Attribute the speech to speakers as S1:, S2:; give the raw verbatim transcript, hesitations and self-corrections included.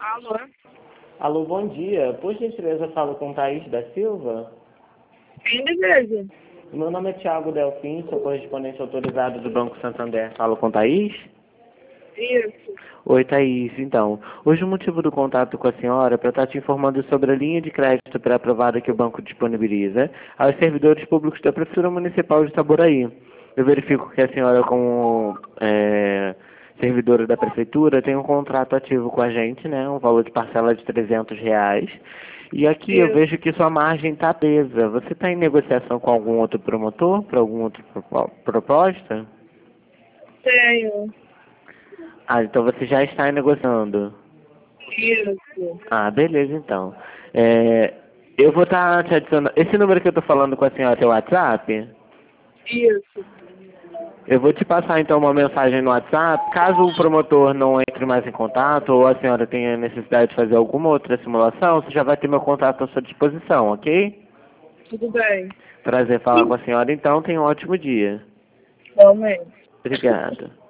S1: Alô?
S2: Alô, bom dia. Por gentileza, eu falo com Thaís da Silva.
S1: Quem deseja?
S2: Meu nome é Thiago Delfim, sou correspondente autorizado do Banco Santander. Falo com Thaís?
S1: Isso.
S2: Oi, Thaís. Então, hoje o motivo do contato com a senhora é para estar te informando sobre a linha de crédito pré-aprovada que o banco disponibiliza aos servidores públicos da Prefeitura Municipal de Itaboraí. Eu verifico que a senhora, como é, servidora da Prefeitura, tem um contrato ativo com a gente, né? Um valor de parcela de trezentos reais. E aqui eu
S1: Isso.
S2: vejo que sua margem está presa. Você está em negociação com algum outro promotor, para alguma outra propo- proposta?
S1: Tenho.
S2: Ah, então você já está negociando.
S1: Isso.
S2: Ah, beleza então. É, eu vou estar te adicionando. Esse número que eu estou falando com a senhora é o WhatsApp?
S1: Isso.
S2: Eu vou te passar então uma mensagem no WhatsApp. Caso o promotor não entre mais em contato ou a senhora tenha necessidade de fazer alguma outra simulação, você já vai ter meu contato à sua disposição, ok?
S1: Tudo bem.
S2: Prazer falar com a senhora então. Tenha um ótimo dia.
S1: Realmente.
S2: Obrigado.